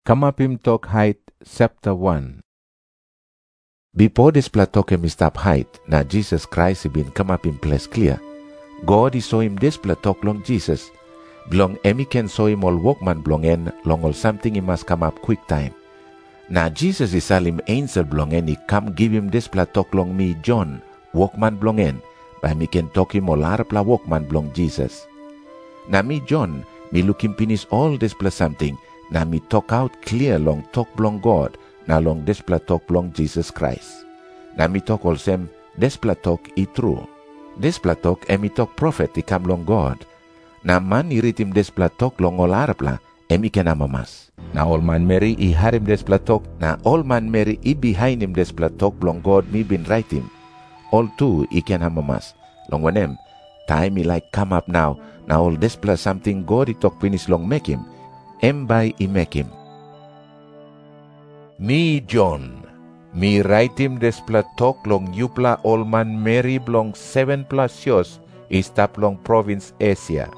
Kamapim Tok Height, Chapter 1. Before this platok him stop height, na Jesus Christ he been come up in place clear. God he saw him this platok long Jesus. Belong emi can saw him all workman belong en, long all something he must come up quick time. Na Jesus is all him angel belong en, he come give him this platok long me John, workman belong en, by me can talk him all arapla workman belong Jesus. Na me John, me look him finish all this plus something, na me talk out clear long talk belong God, na long this platok belong Jesus Christ. Na me talk also this platok is true. This platok emi talk prophet he come long God. Na man he read him this platok long all arapla, emi can amamas. Na all man Mary he had him this platok, na all man Mary he behind him this platok belong God me been write him. All two he can amamas. Long when him, time he like come up now, na all this plus something God he talk finish long make him. By he make him. Me John, me write him this platok long yupla all man Mary belong 7+ years is stop long province Asia.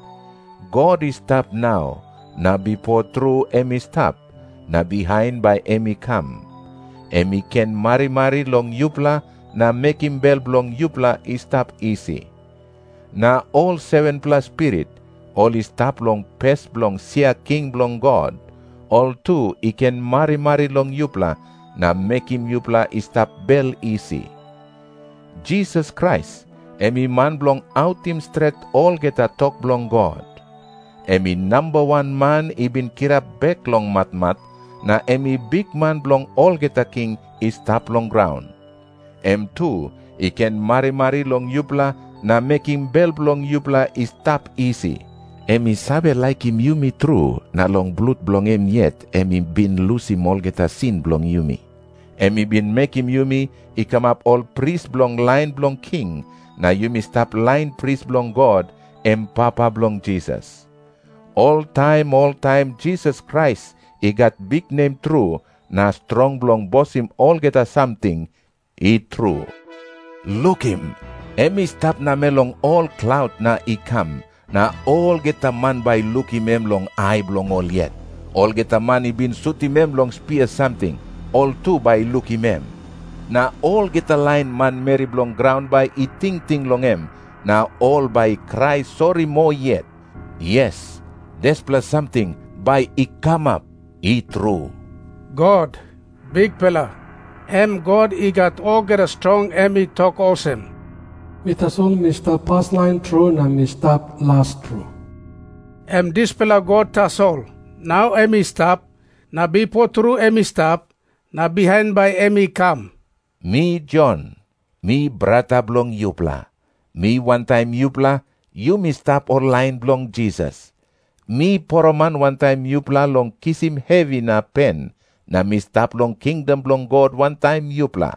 God is stop now, na before through emi stop, na behind by emi come. Emi can marry long yupla, na make him bell belong yupla is stop easy. Na all 7+ spirit, all is stop long pest belong sia king belong God. All two he can marry long yupla, na make him yupla is stop bell easy. Jesus Christ, emi man belong out him straight all get a talk belong God. Emi number 1 man he been kira back long mat, na emi big man belong all get a king is stop long ground. M2 he can marry long yupla, na make him bell belong yupla is stop easy. Emi sabe like him yumi true, na long blood belong him yet, emi bin lose him all get a sin belong yumi. Emi bin make him yumi, he come up all priest belong line belong king, na yumi stop line priest belong God, papa belong Jesus. All time Jesus Christ, he got big name true, na strong belong boss him all get a something, he true. Look him, emi stop na melong all cloud na he come, na all get a man by look him long eye belong all yet. All get a man he been shoot him long spear something, all two by look him. Na all get a line man Mary belong ground by he ting long him, na all by cry sorry more yet. Yes, this plus something by he come up, he true. God, big fella, God he got all get a strong he talk awesome. With us all Mr. Past line true na Mr. last true. This fella God tas all. Now stop, na before through stop, na behind by come. Me John, me brother belong yupla. Me one time yupla, you me stop all line belong Jesus. Me poroman one time yupla long kiss him heavy na pen, na me stop long kingdom belong God one time yupla.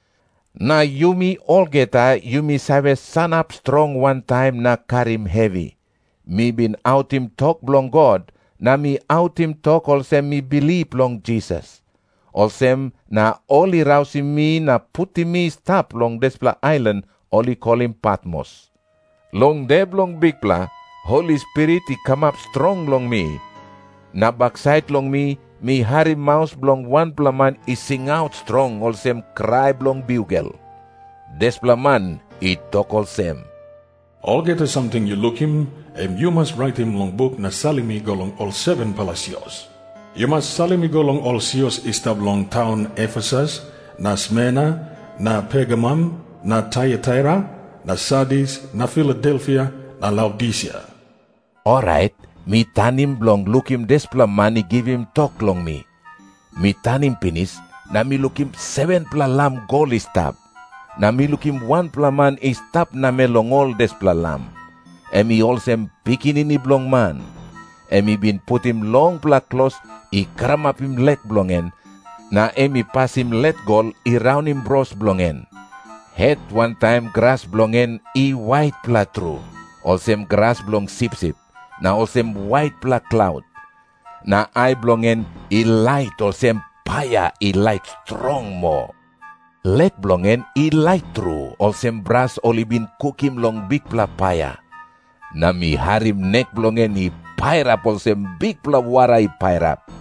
Na yumi all geta, yumi save son up strong one time na karim heavy. Me been out him talk belong God, na me out him talk also me believe long Jesus. Also na only rouse me na put me stop long Despla Island, only call him Patmos. Long deb long big pla, Holy Spirit he come up strong long me. Na backside long me Harry mouse belong 1 plaman is sing out strong also cry belong bugle. Des plaman he talk also. All get a something you look him, and you must write him long book na salimi go long all 7 palacios. You must salimi go long all sios istab long town Ephesus, na Smyrna, na Pergamum, na Thyatira, na Sardis, na Philadelphia, na Laodicea. Alright. Me tanim blong look him despla money give him talk long me. Me tanim pinis, na me look him 7 lam goal is tap. Na me look him 1 man is tap na me long all despla lam. And me also picking in blong man. And me been put him long close, he cram up him let blongen. Na me pass him let goal, he round him bros blongen. Head one time grass blongen, he white true. Also grass blong sip. Na also white black cloud. Na eye blongen, he light also fire, he light strong more. Leg blongen, he light true, also brass only been cook him long big pla fire. Na mi harim neck blongen, he fire up also big pla wara he fire up.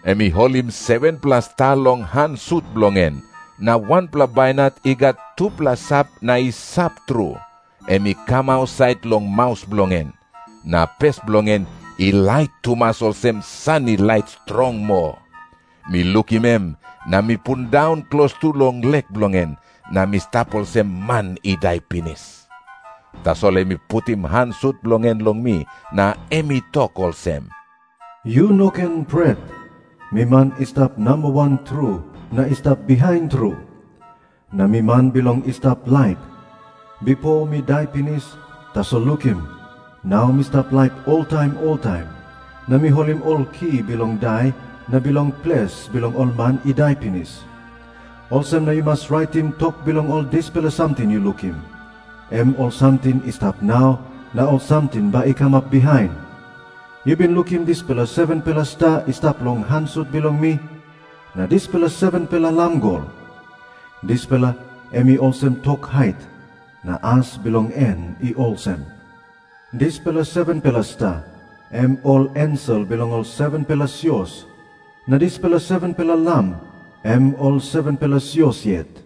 Emi holim 7 plus talong han sut blongen. Na 1 pla bainat igat 2 pla sap na isap tru. Emi come outside long mouse blongen. Na pes blongen i light tumas olsem sun i light strong mo. Mi look him na mi pun down close to long leg blongen. Na mi stap olsem man i dai pinis. Tasol emi put him han sut blongen long mi na emi talk olsem. You no can pret. Mi man istap number 1 true, na istap behind true. Na mi man belong istap light. Before mi die pinis, tasol look him. Now mi stop light all time. Na mi holim all key belong die, na belong place belong all man I die pinis. Also na you must write him talk belong all this pela something you look him. All something is stop now, na all something ba I come up behind. You been look him this pela 7 pela star is stop long hansut belong me. Na this pela 7 pela lamgol. This pela emi olsem talk height, na as belong en I olsem. This pela 7 pela star, all ensel belong all 7 pela sios. Na this pela 7 pela lam, all 7 pela sios yet.